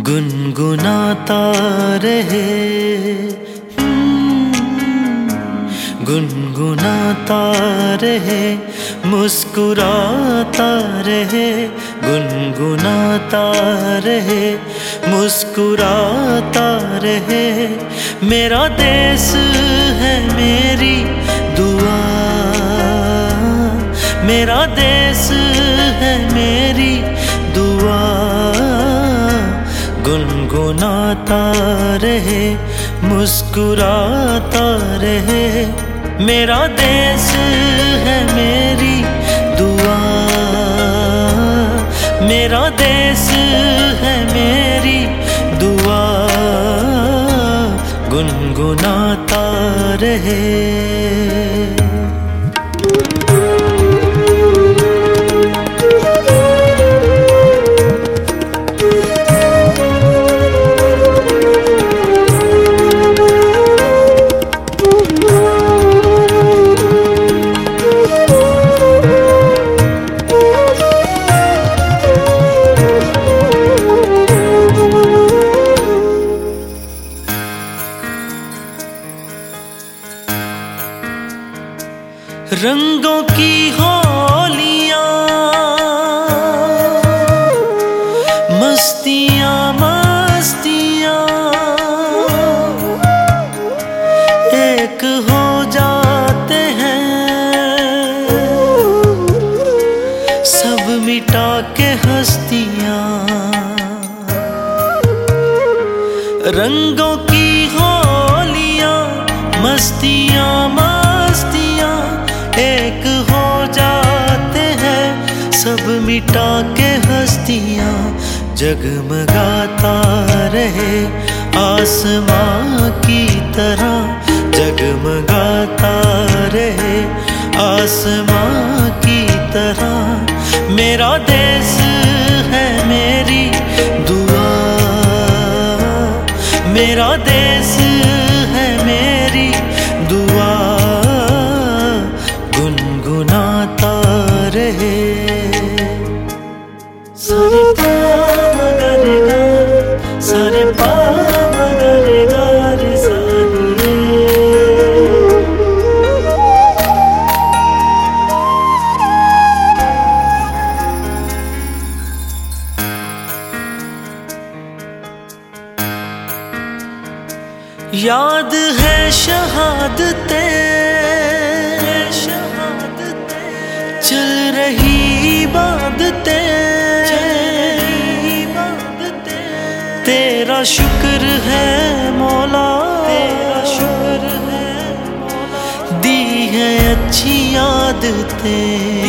गुनगुनाता रहे, गुनगुनाता रहे, मुस्कुराता रहे, गुनगुनाता रहे, मुस्कुराता रहे। मेरा देश है मेरी दुआ, मेरा देश है मेरी दुआ। गुनगुनाता रहे, मुस्कुराता रहे, मेरा देश है मेरी दुआ, मेरा देश है मेरी दुआ। गुनगुनाता रहे। रंगों की होलियां, मस्तियां मस्तियां, एक हो जाते हैं, सब मिटा के हस्तियां। रंगों की होलियां, मस्तियां मस्तियां, एक हो जाते हैं, सब मिटा के हस्तियां। जगमगाता रहे आसमां की तरह, जगमगाता रहे आसमां की तरह। मेरा देश है मेरी दुआ, मेरा देश है मेरी दुआ। गुनगुनाता रहे। सारे पा मगरे गा, सारे पा मगरे गा रे सारे। याद है शहादतें, चल रही इबादतें, तेरा शुक्र है मौला, तेरा शुक्र है मौला। दी है अच्छी आदतें,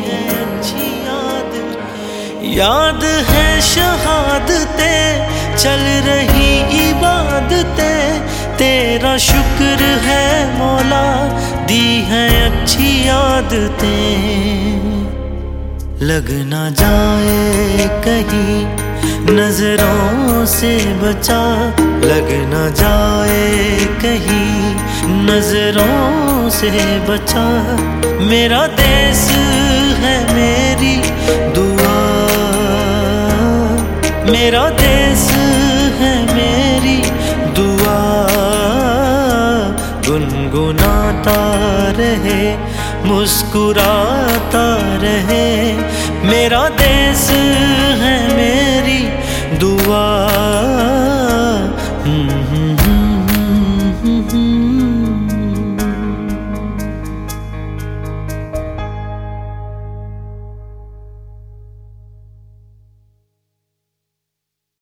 याद है शहादतें, चल रही इबादतें, तेरा शुक्र है मौला। दी है अच्छी आदतें, लग ना जाए कहीं नजरों से बचा, लग ना जाए कहीं नजरों से बचा। मेरा देश है मेरी दुआ, मेरा देश है मेरी दुआ। गुनगुनाता रहे, मुस्कुराता रहे, मेरा देश है मेरी दुआ।